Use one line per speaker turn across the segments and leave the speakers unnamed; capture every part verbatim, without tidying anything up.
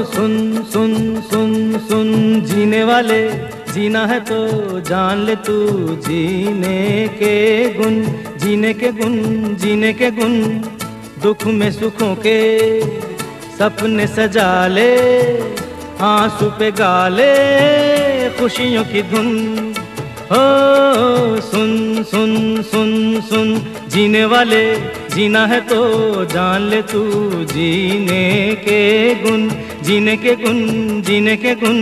सुन सुन सुन सुन जीने वाले, जीना है तो जान ले तू जीने के गुण, जीने के गुण, जीने के गुण। दुख में सुखों के सपने सजा ले, आंसू पे गा ले खुशियों की धुन। हो सुन सुन सुन सुन जीने वाले, जीना है तो जान ले तू जीने के गुण, जीने के गुण, जीने के गुण।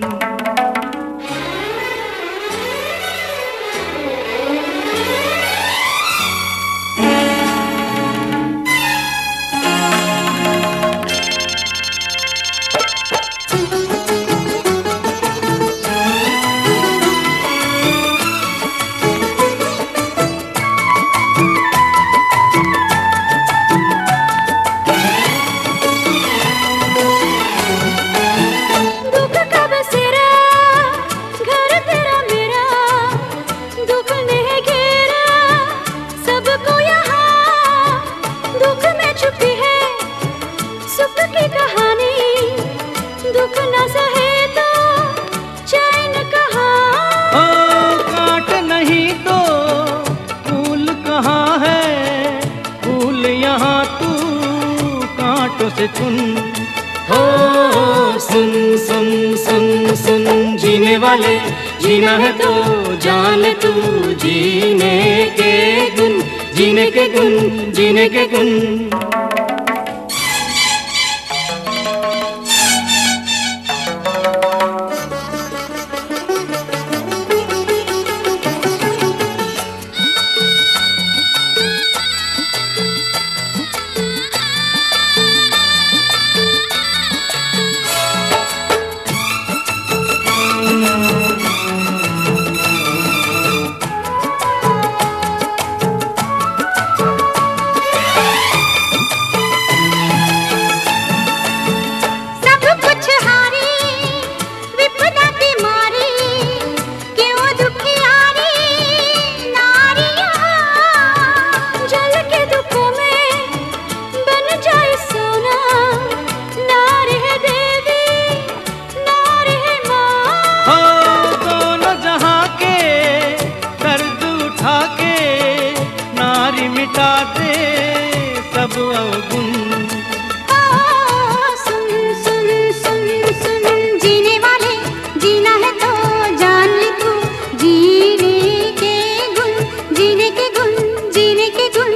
से चुन हो सुन सुन सुन सुन जीने वाले, जीना है तो जान ले तू जीने के गुण, जीने के गुण, जीने के गुण। मिटा दे सब अवगुण।
सुन सुन सुन सुन जीने वाले, जीना है तो जान ले तू जीने के गुण, जीने के गुण, जीने के गुण।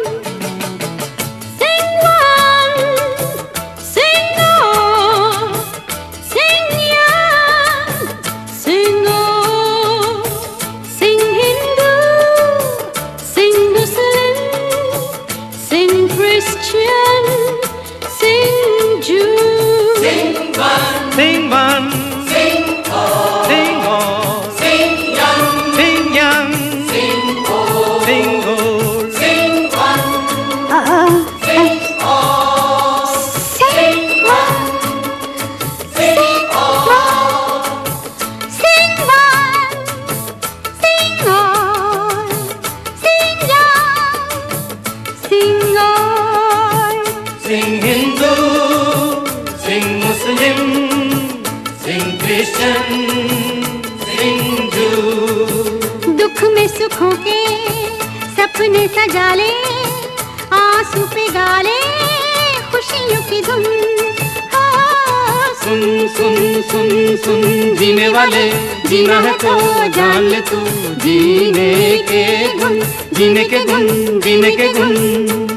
Sing one, sing all, sing young, sing old, sing Hindu, sing Muslim, sing Christian, sing Jew.
Sing one,
Sing one,
sing all,
sing all,
sing young,
sing young,
sing old,
sing old.
sing one,
Uh,
sing all,
sing one,
sing all,
sing one, sing all, sing young, sing old.
Sing Hindu, sing Muslim, sing Christian, sing Jew.
दुख में सुखों के सपने सजा ले, आंसू पे गाले खुशियों की धुन। हाँ,
सुन सुन सुन सुन जीने वाले, जीना है तो जान ले तू जीने के गुण, जीने के गुण, जीने के गुण।